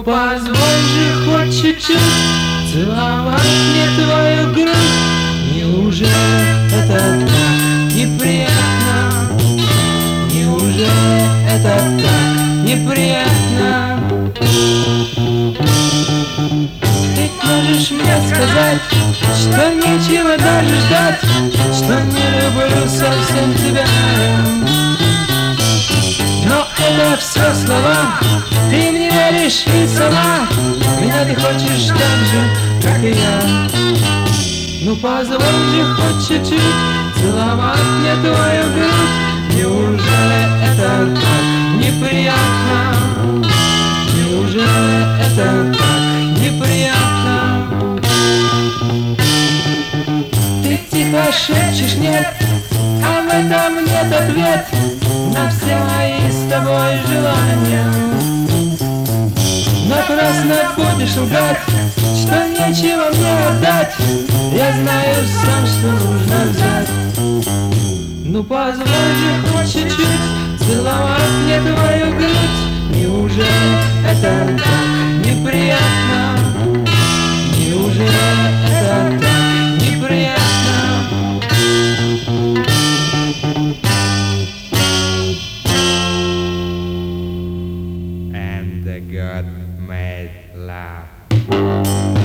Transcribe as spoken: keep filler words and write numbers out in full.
позволь же хоть чуть-чуть целовать мне твою грудь. Неужели это так неприятно? Неужели это так неприятно? Ты можешь мне сказать, что нечего даже ждать, что не люблю совсем тебя. Но это все слова, ты мне веришь и сама меня ты хочешь так же, как и я. Ну позволь же хоть чуть-чуть целовать мне твою грудь. Неужели это так неприятно? Неужели это так неприятно? Ты тихо шепчешь нет, а в этом нет ответ на все мои с тобой желания. Напрасно будешь лгать, что нечего мне отдать. Я знаю сам, что нужно взять. Ну позволь же хоть чуть-чуть целовать мне твою грудь. Неужели это так неприятно? Неужели это так неприятно? And the God made love.